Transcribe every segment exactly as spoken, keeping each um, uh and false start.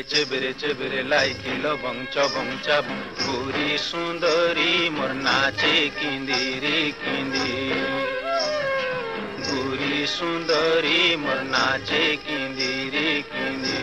चेबरे चेबरे लाइकिलो bunch bunch पूरी सुंदरी मोर नाचे किंदिरी किंदी पूरी सुंदरी मोर नाचे किंदिरी किंदी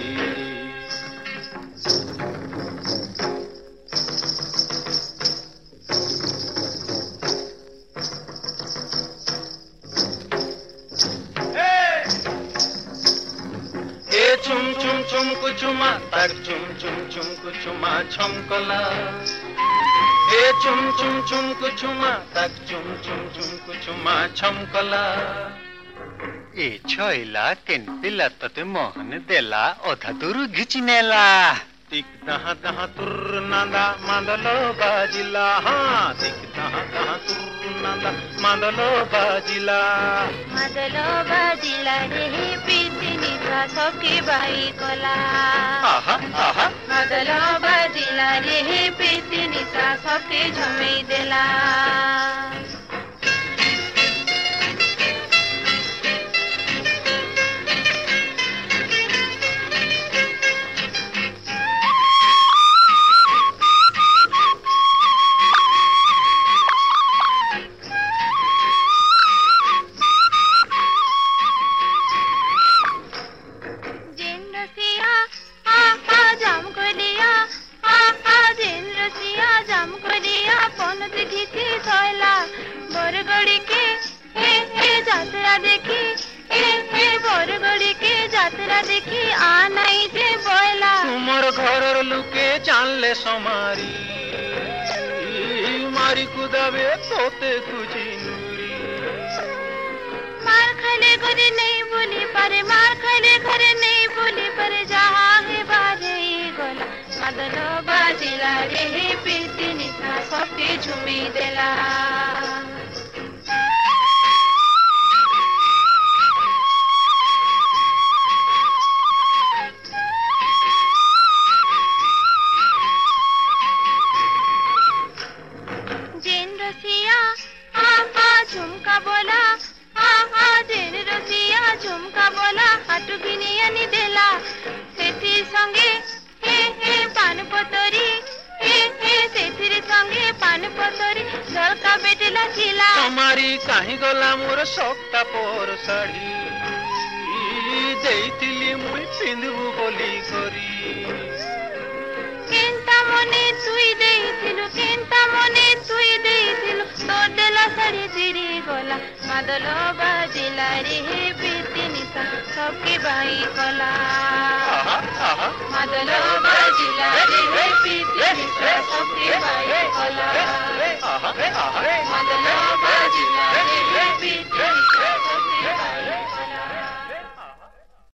चुम चुम चुम कुचुमा तक चुम चुम चुम कुचुमा छमकला हे चुम चुम चुम कुचुमा तक चुम चुम चुम कुचुमा छमकला ए छइला केन पिला तते मोहन देला ओधा दूर घिचिनेला तिक दहा दहा तुर नादा मांदलो बाजिला हाँ तिक दहा दहा तुर नादा मांदलो बाजिला मांदलो बाजिला रे पीतिनी सा सबके बाई कोला आहा आहा मांदलो बाजिला रे पीतिनी सा सबके झमे देला बरगड़ी के हे हे जात्रा देखी हे हे बरगड़ी के जात्रा देखी आ नहीं जे बोला तुमर घर लुके जानले समारी मारी कुदावे तोते कुची नूरी मार खाले घरे नहीं बोली पारे मार खाले घरे नहीं बोली पारे जहाँ है बारे गोला मादलो बाजिला रे पीतिनी सा सबके झूमी देला झुमका बोला हाँ हाँ जेन रसिया झुमका बोला हाटू घिनी आनी देला सेठी संगे हे हे पान पतरी हे हे सेठी संगे पान पतरी झलका बेटेला छिला हमारी काहे गला मोर सप्ता पर साड़ी देइतिली मुई पिंधबु बोली करी केनता मने तुई देइतिलु केनता मने तुई देइतिलु तोर देला साड़ी चिरी गोला मादलो बाजिला रे पीतिनी सा सबके बाई कोला मादलो बाजिला रे पीतिनी सा सबके बाई कोला मादलो